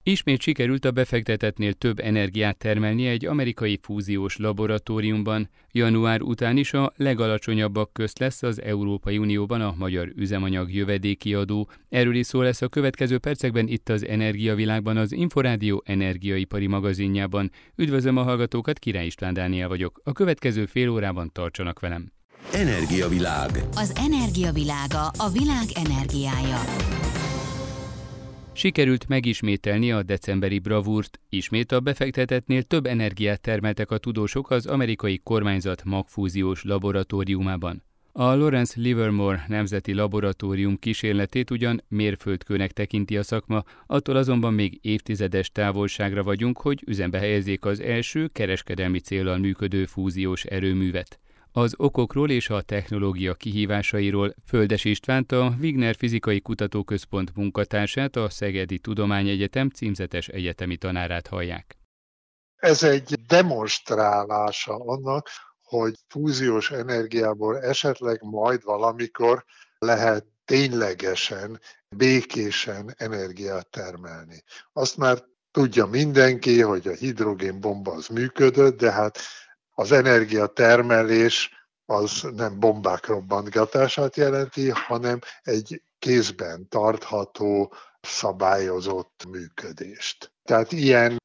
Ismét sikerült a befektetettnél több energiát termelni egy amerikai fúziós laboratóriumban. Január után is a legalacsonyabbak közt lesz az Európai Unióban a magyar üzemanyag jövedéki adó. Erről is szó lesz a következő percekben itt az Energiavilágban, az Inforádió energiaipari magazinjában. Üdvözlöm a hallgatókat, Király István Dániel vagyok. A következő fél órában tartsanak velem. Energiavilág. Az energiavilága, a világ energiája. Sikerült megismételni a decemberi bravúrt. Ismét a befektetettnél több energiát termeltek a tudósok az amerikai kormányzat magfúziós laboratóriumában. A Lawrence Livermore Nemzeti Laboratórium kísérletét ugyan mérföldkőnek tekinti a szakma, attól azonban még évtizedes távolságra vagyunk, hogy üzembe helyezzék az első kereskedelmi céllal működő fúziós erőművet. Az okokról és a technológia kihívásairól Földes Istvánt, a Wigner Fizikai Kutatóközpont munkatársát, a Szegedi Tudományegyetem címzetes egyetemi tanárát hallják. Ez egy demonstrálása annak, hogy fúziós energiából esetleg majd valamikor lehet ténylegesen, békésen energiát termelni. Azt már tudja mindenki, hogy a hidrogénbomba az működött, de hát az energiatermelés az nem bombák robbantgatását jelenti, hanem egy kézben tartható, szabályozott működést. Tehát ilyen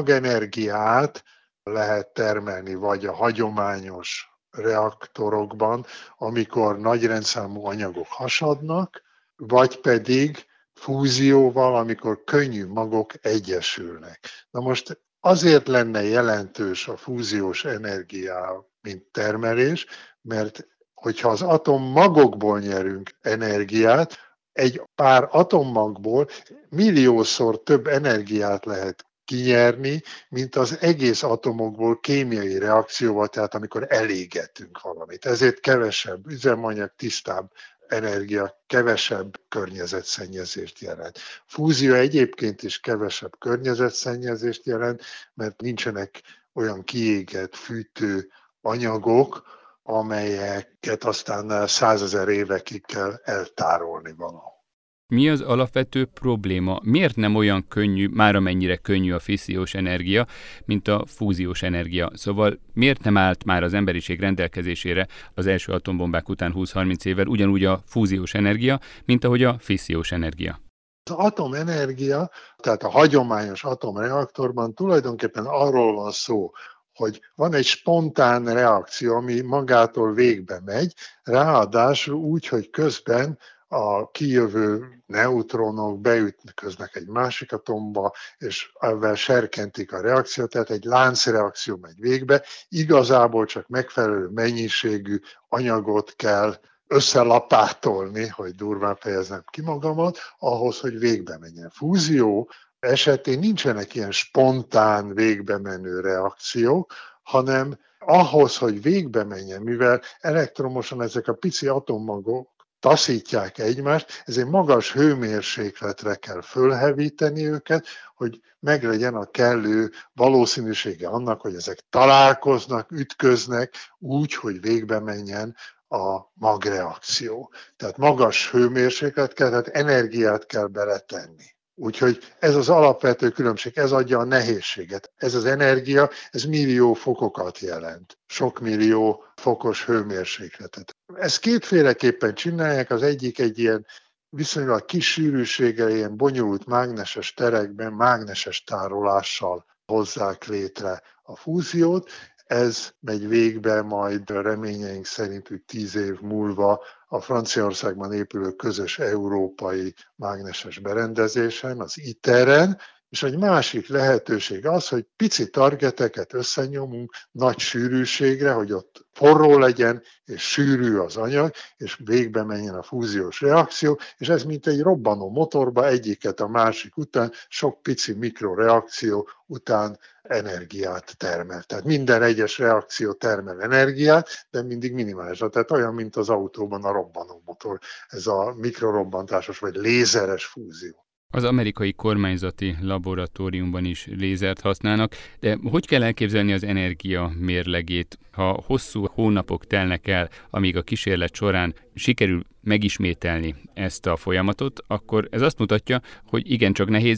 magenergiát lehet termelni vagy a hagyományos reaktorokban, amikor nagy rendszámú anyagok hasadnak, vagy pedig fúzióval, amikor könnyű magok egyesülnek. Na most azért lenne jelentős a fúziós energia, mint termelés, mert hogyha az atommagokból nyerünk energiát, egy pár atommagból milliószor több energiát lehet kinyerni, mint az egész atomokból kémiai reakcióval, tehát amikor elégetünk valamit. Ezért kevesebb üzemanyag, tisztább energia, kevesebb környezetszennyezést jelent. Fúzió egyébként is kevesebb környezetszennyezést jelent, mert nincsenek olyan kiégett fűtő anyagok, amelyeket aztán 100 000 évekig kell eltárolni valahol. Mi az alapvető probléma? Miért nem olyan könnyű, már amennyire könnyű a fissziós energia, mint a fúziós energia? Szóval miért nem állt már az emberiség rendelkezésére az első atombombák után 20-30 évvel ugyanúgy a fúziós energia, mint ahogy a fissziós energia? Az atomenergia, tehát a hagyományos atomreaktorban tulajdonképpen arról van szó, hogy van egy spontán reakció, ami magától végbe megy, ráadásul úgy, hogy közben a kijövő neutronok beütköznek egy másik atomba, és ezzel serkentik a reakciót, tehát egy láncreakció megy végbe. Igazából csak megfelelő mennyiségű anyagot kell összelapátolni, hogy durván fejeznem ki magamat, ahhoz, hogy végbe menjen. Fúzió esetén nincsenek ilyen spontán végbe menő reakciók, hanem ahhoz, hogy végbe menjen, mivel elektromosan ezek a pici atommagok taszítják egymást, ezért magas hőmérsékletre kell fölhevíteni őket, hogy meglegyen a kellő valószínűsége annak, hogy ezek találkoznak, ütköznek úgy, hogy végbe menjen a magreakció. Tehát magas hőmérséklet kell, tehát energiát kell beletenni. Úgyhogy ez az alapvető különbség, ez adja a nehézséget. Ez az energia, ez millió fokokat jelent, sok millió fokos hőmérsékletet. Ezt kétféleképpen csinálják, az egyik egy ilyen viszonylag kis sűrűséggel, ilyen bonyolult mágneses terekben, mágneses tárolással hozzák létre a fúziót. Ez megy végbe majd reményeink szerint 10 év múlva a Franciaországban épülő közös európai mágneses berendezésen, az ITER-en, és egy másik lehetőség az, hogy pici targeteket összenyomunk nagy sűrűségre, hogy ott forró legyen, és sűrű az anyag, és végbe menjen a fúziós reakció, és ez mint egy robbanó motorba egyiket a másik után, sok pici mikroreakció után energiát termel. Tehát minden egyes reakció termel energiát, de mindig minimálisra. Tehát olyan, mint az autóban a robbanó motor, ez a mikrorobbantásos vagy lézeres fúzió. Az amerikai kormányzati laboratóriumban is lézert használnak, de hogy kell elképzelni az energia mérlegét, ha hosszú hónapok telnek el, amíg a kísérlet során sikerül megismételni ezt a folyamatot, akkor ez azt mutatja, hogy igencsak nehéz,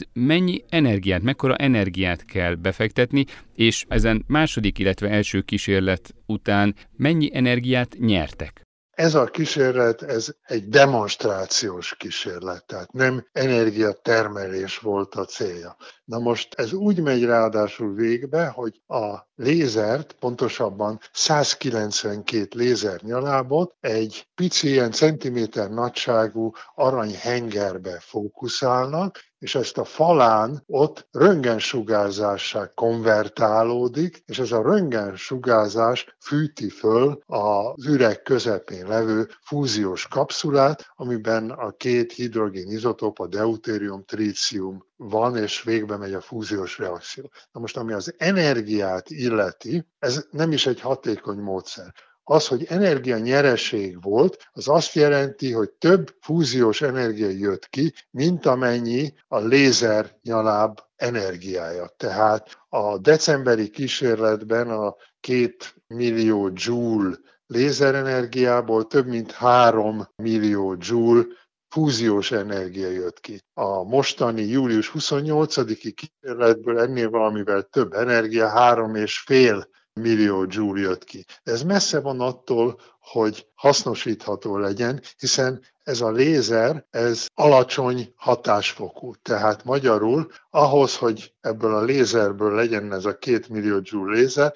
mekkora energiát kell befektetni, és ezen második, illetve első kísérlet után mennyi energiát nyertek. Ez a kísérlet, ez egy demonstrációs kísérlet, tehát nem energiatermelés volt a célja. Na most ez úgy megy ráadásul végbe, hogy a lézert, pontosabban 192 lézernyalábot egy pici, ilyen centiméter nagyságú aranyhengerbe fókuszálnak, és ezt a falán ott röntgensugárzássá konvertálódik, és ez a röntgensugárzás fűti föl az üreg közepén levő fúziós kapszulát, amiben a két hidrogén izotóp, a deutérium, trícium van, és végbe megy a fúziós reakció. Na most, ami az energiát illeti, ez nem is egy hatékony módszer. Az, hogy energianyereség volt, az azt jelenti, hogy több fúziós energia jött ki, mint amennyi a lézernyaláb energiája. Tehát a decemberi kísérletben a 2 millió joule lézerenergiából több mint 3 millió joule fúziós energia jött ki. A mostani július 28-i kísérletből ennél valamivel több energia, 3,5 millió joule jött ki. De ez messze van attól, hogy hasznosítható legyen, hiszen ez a lézer, ez alacsony hatásfokú. Tehát magyarul ahhoz, hogy ebből a lézerből legyen ez a 2 millió joule lézer,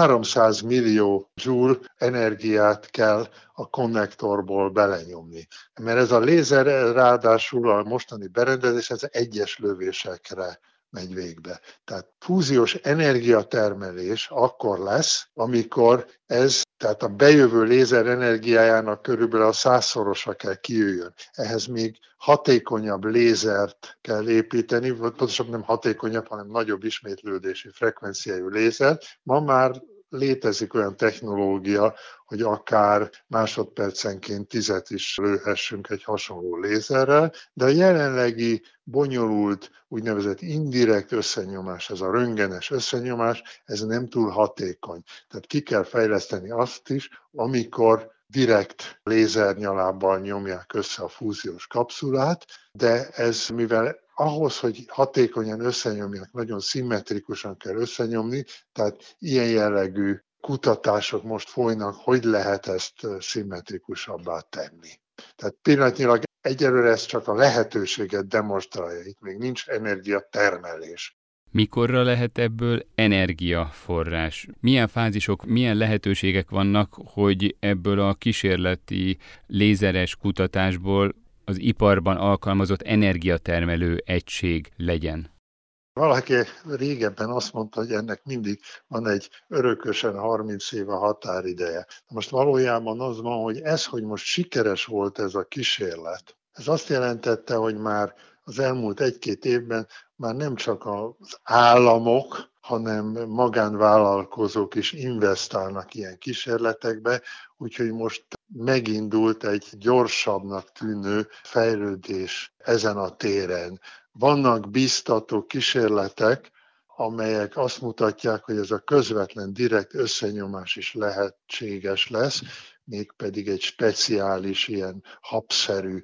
300 millió joule energiát kell a konnektorból belenyomni. Mert ez a lézer ráadásul a mostani berendezés, ez egyes lövésekre megy végbe. Tehát fúziós energiatermelés akkor lesz, amikor ez, tehát a bejövő lézer energiájának körülbelül a 100-szorosa kell kijöjjön. Ehhez még hatékonyabb lézert kell építeni, vagy pontosabban nem hatékonyabb, hanem nagyobb ismétlődési frekvenciájú lézert. Ma már létezik olyan technológia, hogy akár másodpercenként 10 is lőhessünk egy hasonló lézerrel, de a jelenlegi bonyolult úgynevezett indirekt összenyomás, ez a röntgenes összenyomás, ez nem túl hatékony. Tehát ki kell fejleszteni azt is, amikor direkt lézernyalábbal nyomják össze a fúziós kapszulát, de ez mivel ahhoz, hogy hatékonyan összenyomják, nagyon szimmetrikusan kell összenyomni, tehát ilyen jellegű kutatások most folynak, hogy lehet ezt szimmetrikusabbá tenni. Tehát pillanatnyilag egyelőre ez csak a lehetőséget demonstrálja, itt még nincs energiatermelés. Mikorra lehet ebből energiaforrás? Milyen fázisok, milyen lehetőségek vannak, hogy ebből a kísérleti lézeres kutatásból az iparban alkalmazott energiatermelő egység legyen? Valaki régebben azt mondta, hogy ennek mindig van egy örökösen 30 év a határideje. Most valójában az van, hogy hogy most sikeres volt ez a kísérlet, ez azt jelentette, hogy már az elmúlt 1-2 évben már nem csak az államok, hanem magánvállalkozók is investálnak ilyen kísérletekbe, úgyhogy most megindult egy gyorsabbnak tűnő fejlődés ezen a téren. Vannak biztató kísérletek, amelyek azt mutatják, hogy ez a közvetlen, direkt összenyomás is lehetséges lesz, mégpedig egy speciális, ilyen habszerű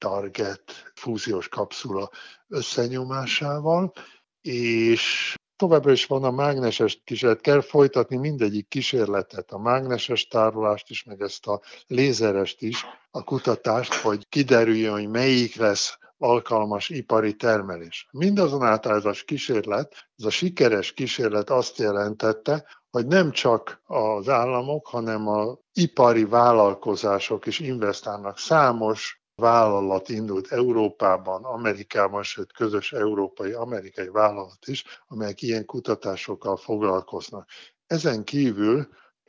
target fúziós kapszula összenyomásával, és továbbra is van a mágneses kísérlet, kell folytatni mindegyik kísérletet, a mágneses tárolást is, meg ezt a lézerest is, a kutatást, hogy kiderüljön, hogy melyik lesz alkalmas ipari termelés. Mindazonáltal ez a kísérlet, ez a sikeres kísérlet azt jelentette, hogy nem csak az államok, hanem az ipari vállalkozások is investálnak. Számos vállalat indult Európában, Amerikában, sőt közös európai-amerikai vállalat is, amelyek ilyen kutatásokkal foglalkoznak. Ezen kívül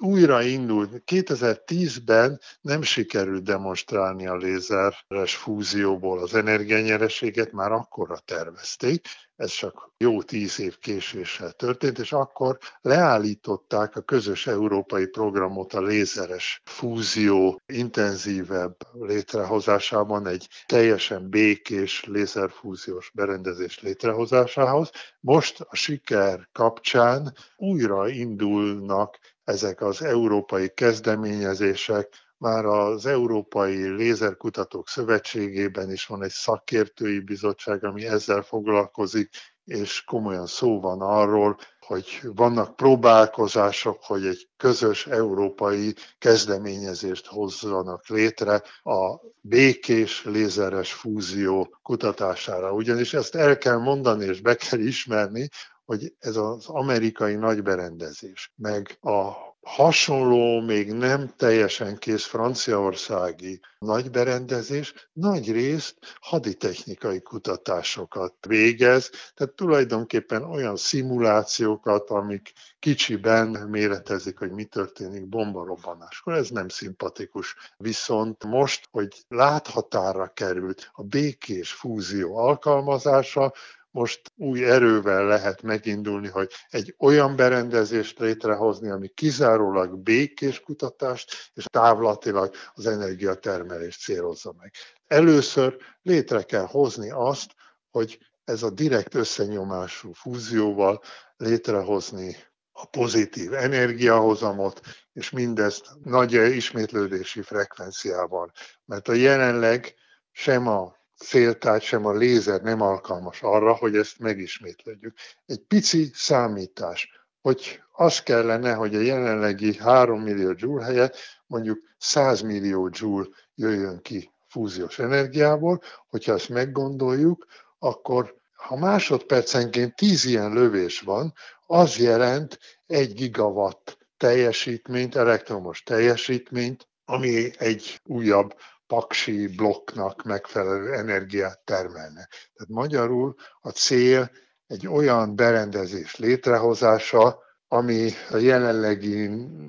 újraindult. 2010-ben nem sikerült demonstrálni a lézeres fúzióból az energianyereséget, már akkorra tervezték, ez csak jó 10 év késéssel történt, és akkor leállították a közös európai programot a lézeres fúzió intenzívebb létrehozásában, egy teljesen békés lézerfúziós berendezés létrehozásához. Most a siker kapcsán újra indulnak ezek az európai kezdeményezések, már az Európai Lézerkutatók Szövetségében is van egy szakértői bizottság, ami ezzel foglalkozik, és komolyan szó van arról, hogy vannak próbálkozások, hogy egy közös európai kezdeményezést hozzanak létre a békés lézeres fúzió kutatására. Ugyanis ezt el kell mondani és be kell ismerni, hogy ez az amerikai nagyberendezés, meg a hasonló, még nem teljesen kész franciaországi nagyberendezés nagy részt haditechnikai kutatásokat végez, tehát tulajdonképpen olyan szimulációkat, amik kicsiben méretezik, hogy mi történik bombarobbanáskor. Ez nem szimpatikus. Viszont most, hogy láthatárra került a békés fúzió alkalmazása, most új erővel lehet megindulni, hogy egy olyan berendezést létrehozni, ami kizárólag békés kutatást és távlatilag az energiatermelést célozza meg. Először létre kell hozni azt, hogy ez a direkt összenyomású fúzióval létrehozni a pozitív energiahozamot, és mindezt nagy ismétlődési frekvenciával. Mert a jelenleg sem a féltárgy, sem a lézer nem alkalmas arra, hogy ezt megismételjük. Egy pici számítás, hogy az kellene, hogy a jelenlegi 3 millió joule helyett mondjuk 100 millió joule jöjjön ki fúziós energiából, hogyha ezt meggondoljuk, akkor ha másodpercenként 10 ilyen lövés van, az jelent 1 gigawatt teljesítményt, elektromos teljesítményt, ami egy újabb paksi blokknak megfelelő energiát termelne. Tehát magyarul a cél egy olyan berendezés létrehozása, ami a jelenlegi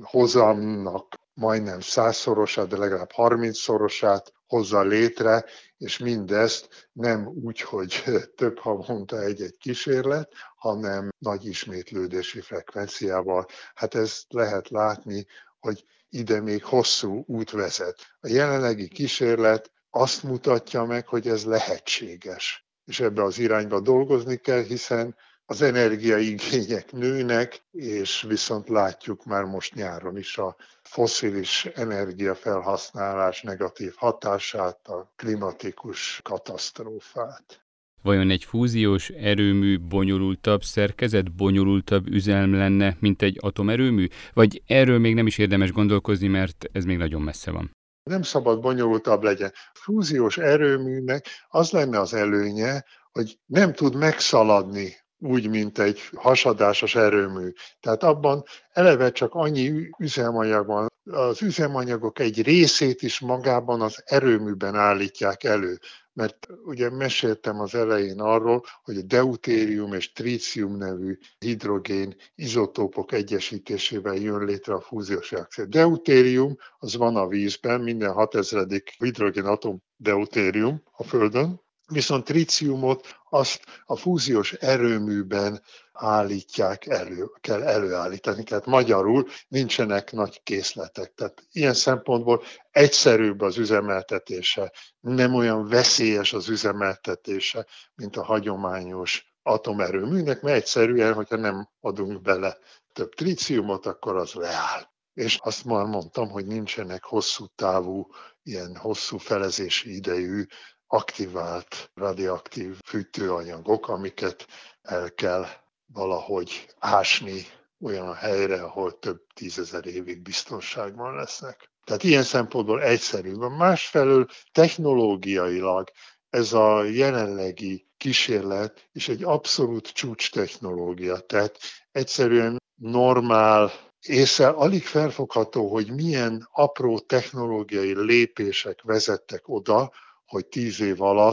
hozamnak majdnem 100-szorosát, de legalább 30-szorosát hozza létre, és mindezt nem úgy, hogy több havonta egy-egy kísérlet, hanem nagy ismétlődési frekvenciával. Hát ezt lehet látni, hogy ide még hosszú út vezet. A jelenlegi kísérlet azt mutatja meg, hogy ez lehetséges. És ebbe az irányba dolgozni kell, hiszen az energiaigények nőnek, és viszont látjuk már most nyáron is a fosszilis energiafelhasználás negatív hatását, a klimatikus katasztrófát. Vajon egy fúziós erőmű bonyolultabb szerkezet, bonyolultabb üzem lenne, mint egy atomerőmű? Vagy erről még nem is érdemes gondolkozni, mert ez még nagyon messze van? Nem szabad bonyolultabb legyen. A fúziós erőműnek az lenne az előnye, hogy nem tud megszaladni úgy, mint egy hasadásos erőmű. Tehát abban eleve csak annyi üzemanyag van. Az üzemanyagok egy részét is magában az erőműben állítják elő. Mert ugye meséltem az elején arról, hogy a deutérium és trícium nevű hidrogén izotópok egyesítésével jön létre a fúziós reakció. Deutérium az van a vízben, minden 6000. hidrogén atom deutérium a Földön, viszont tríciumot azt a fúziós erőműben állítják elő, kell előállítani. Tehát magyarul nincsenek nagy készletek. Tehát ilyen szempontból egyszerűbb az üzemeltetése, nem olyan veszélyes az üzemeltetése, mint a hagyományos atomerőműnek, mert egyszerűen, hogyha nem adunk bele több tríciumot, akkor az leáll. És azt már mondtam, hogy nincsenek hosszú távú, ilyen hosszú felezési idejű aktivált radioaktív fűtőanyagok, amiket el kell valahogy ásni olyan helyre, ahol több 10 000 évig biztonságban lesznek. Tehát ilyen szempontból egyszerű. Másfelől technológiailag ez a jelenlegi kísérlet is egy abszolút csúcs technológia. Tehát egyszerűen normál, észre alig felfogható, hogy milyen apró technológiai lépések vezettek oda, hogy 10 év alatt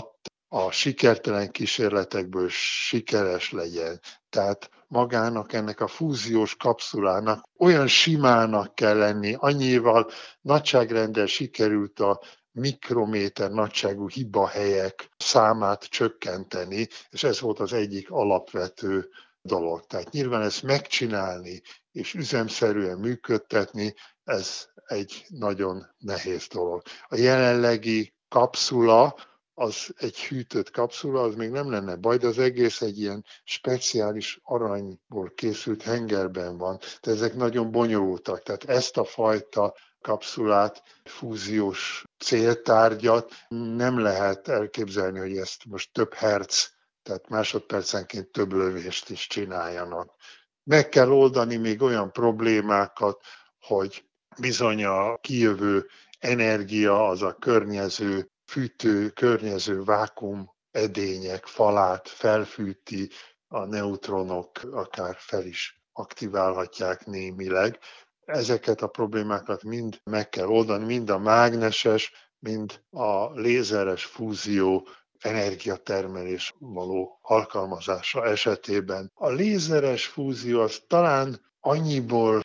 a sikertelen kísérletekből sikeres legyen. Tehát magának, ennek a fúziós kapszulának olyan simának kell lenni, annyival nagyságrendel sikerült a mikrométer nagyságú hibahelyek számát csökkenteni, és ez volt az egyik alapvető dolog. Tehát nyilván ezt megcsinálni és üzemszerűen működtetni, ez egy nagyon nehéz dolog. A jelenlegi kapszula, az egy hűtött kapszula, az még nem lenne baj, de az egész egy ilyen speciális aranyból készült hengerben van. De ezek nagyon bonyolultak. Tehát ezt a fajta kapszulát, fúziós céltárgyat nem lehet elképzelni, hogy ezt most több hertz, tehát másodpercenként több lövést is csináljanak. Meg kell oldani még olyan problémákat, hogy bizony a kijövő energia, az a környező fűtő, környező vákum edények falát felfűti, a neutronok akár fel is aktiválhatják némileg. Ezeket a problémákat mind meg kell oldani, mind a mágneses, mind a lézeres fúzió energiatermelés való alkalmazása esetében. A lézeres fúzió az talán annyiból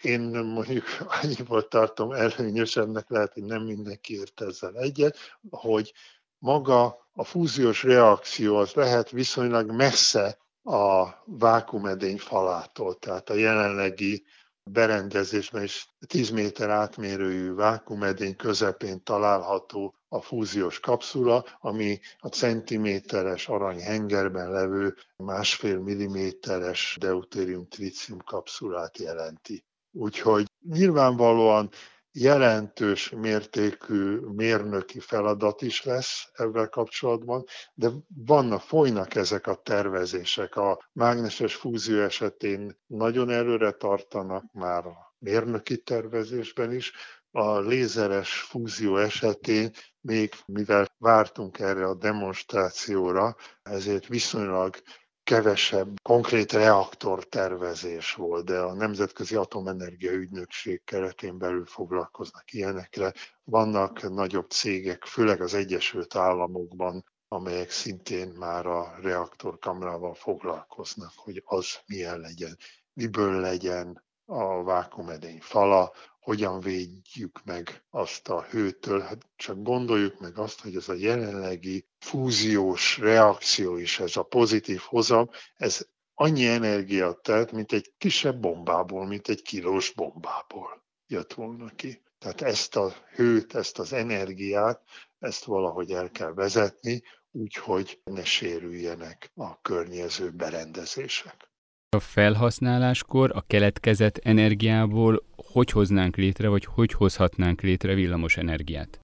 tartom előnyösebbnek, lehet, hogy nem mindenki ért ezzel egyet, hogy maga a fúziós reakció az lehet viszonylag messze a vákuumedény falától, tehát a jelenlegi berendezésben is 10 méter átmérőjű vákuumedény közepén található a fúziós kapszula, ami a centiméteres aranyhengerben levő 1,5 milliméteres deutérium-tritium kapszulát jelenti. Úgyhogy nyilvánvalóan jelentős mértékű mérnöki feladat is lesz ezzel kapcsolatban, de folynak ezek a tervezések. A mágneses fúzió esetén nagyon előre tartanak már a mérnöki tervezésben is, a lézeres fúzió esetén még mivel vártunk erre a demonstrációra, ezért viszonylag kevesebb konkrét reaktortervezés volt, de a Nemzetközi Atomenergia Ügynökség keretén belül foglalkoznak ilyenekre. Vannak nagyobb cégek, főleg az Egyesült Államokban, amelyek szintén már a reaktorkamrával foglalkoznak, hogy az milyen legyen, miből legyen a vákuumedény fala, hogyan védjük meg azt a hőtől. Hát csak gondoljuk meg azt, hogy ez a jelenlegi fúziós reakció is, ez a pozitív hozam, ez annyi energiát telt, mint egy kisebb bombából, mint egy kilós bombából jött volna ki. Tehát ezt a hőt, ezt az energiát, ezt valahogy el kell vezetni, úgyhogy ne sérüljenek a környező berendezések. A felhasználáskor a keletkezett energiából hogy hoznánk létre, vagy hogy hozhatnánk létre villamos energiát?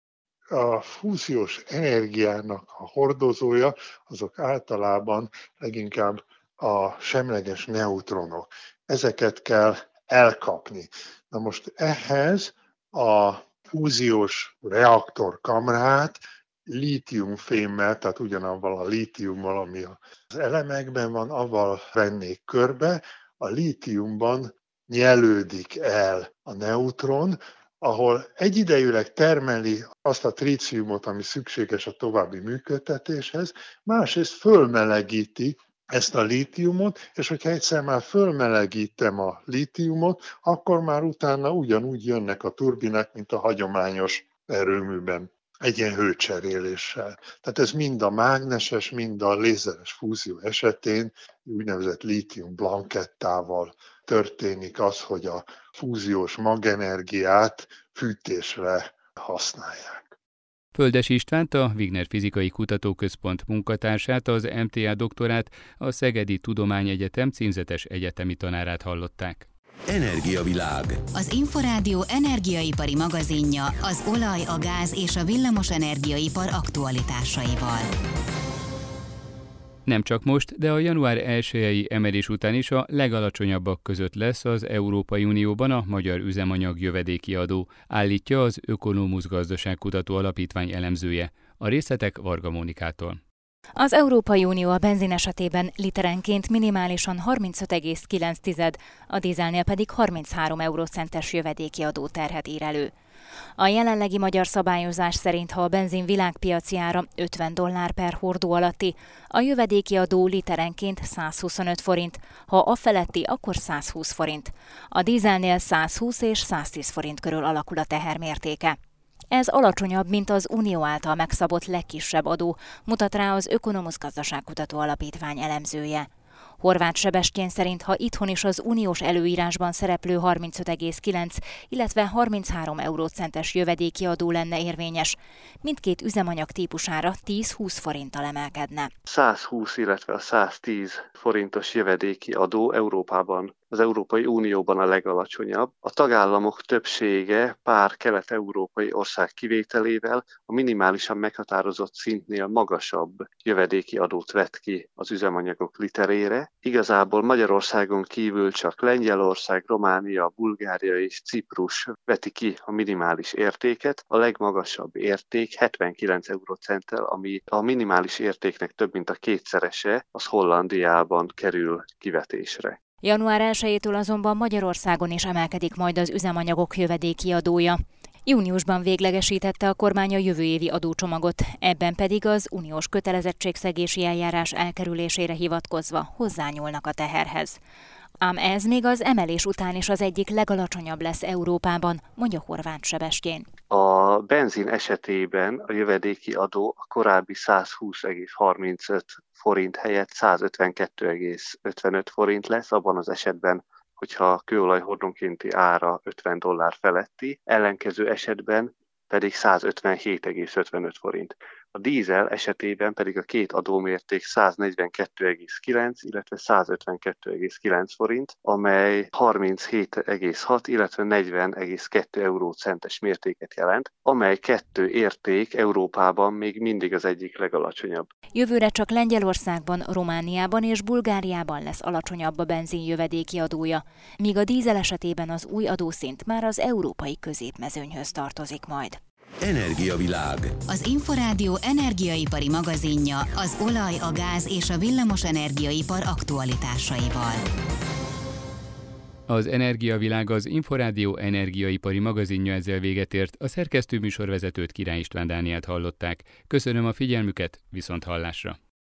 A fúziós energiának a hordozója azok általában leginkább a semleges neutronok. Ezeket kell elkapni. Na most ehhez a fúziós reaktorkamrát lítiumfémmel, tehát ugyanavval a lítiummal, ami az elemekben van, avval vennék körbe. A lítiumban nyelődik el a neutron, ahol egyidejűleg termeli azt a tríciumot, ami szükséges a további működtetéshez, másrészt fölmelegíti ezt a lítiumot, és hogyha egyszer már fölmelegítem a lítiumot, akkor már utána ugyanúgy jönnek a turbinák, mint a hagyományos erőműben, egy ilyen hőcseréléssel. Tehát ez mind a mágneses, mind a lézeres fúzió esetén úgynevezett lítium blankettával történik az, hogy a fúziós magenergiát fűtésre használják. Földes Istvánt, a Wigner Fizikai Kutatóközpont munkatársát, az MTA doktorát, a Szegedi Tudományegyetem címzetes egyetemi tanárát hallották. Energiavilág. Az Inforádió energiaipari magazinja az olaj, a gáz és a villamos energiaipar aktualitásaival. Nem csak most, de a január 1-i emelés után is a legalacsonyabbak között lesz az Európai Unióban a magyar üzemanyag jövedéki adó, állítja az Ökonomusz Gazdaságkutató Alapítvány elemzője. A részletek Varga Mónikától. Az Európai Unió a benzin esetében literenként minimálisan 35,9, a dízelnél pedig 33 eurocentes jövedéki adóterhet ír elő. A jelenlegi magyar szabályozás szerint, ha a benzin világpiaci ára $50 per hordó alatti, a jövedéki adó literenként 125 forint, ha afeletti, akkor 120 forint. A dízelnél 120 és 110 forint körül alakul a tehermértéke. Ez alacsonyabb, mint az Unió által megszabott legkisebb adó, mutat rá az Ökonomusz Gazdaságkutató Alapítvány elemzője. Horváth Sebestyén szerint, ha itthon is az uniós előírásban szereplő 35,9, illetve 33 eurócentes jövedéki adó lenne érvényes, mindkét üzemanyag típusára 10-20 forinttal emelkedne. 120, illetve a 110 forintos jövedéki adó Európában, az Európai Unióban a legalacsonyabb. A tagállamok többsége pár kelet-európai ország kivételével a minimálisan meghatározott szintnél magasabb jövedéki adót vet ki az üzemanyagok literére. Igazából Magyarországon kívül csak Lengyelország, Románia, Bulgária és Ciprus veti ki a minimális értéket. A legmagasabb érték 79 eurócenttel, ami a minimális értéknek több mint a kétszerese, az Hollandiában kerül kivetésre. Január 1-től azonban Magyarországon is emelkedik majd az üzemanyagok jövedéki adója. Júniusban véglegesítette a kormány a jövő évi adócsomagot, ebben pedig az uniós kötelezettségszegési eljárás elkerülésére hivatkozva hozzányúlnak a teherhez. Ám ez még az emelés után is az egyik legalacsonyabb lesz Európában, mondja Horváth Sebestyén. A benzin esetében a jövedéki adó a korábbi 120,35 forint helyett 152,55 forint lesz, abban az esetben, hogyha a kőolaj hordonkénti ára $50 feletti, ellenkező esetben pedig 157,55 forint. A dízel esetében pedig a két adómérték 142,9, illetve 152,9 forint, amely 37,6, illetve 40,2 eurócentes mértéket jelent, amely kettő érték Európában még mindig az egyik legalacsonyabb. Jövőre csak Lengyelországban, Romániában és Bulgáriában lesz alacsonyabb a benzin jövedéki adója, míg a dízel esetében az új adószint már az európai középmezőnyhöz tartozik majd. Energiavilág. Az Inforádió energiaipari magazinja az olaj, a gáz és a villamos energiaipar aktualitásaival. Az Energiavilág, az Inforádió energiaipari magazinja ezzel véget ért. A szerkesztő műsorvezetőt, Király István Dánielt hallották. Köszönöm a figyelmüket, viszonthallásra!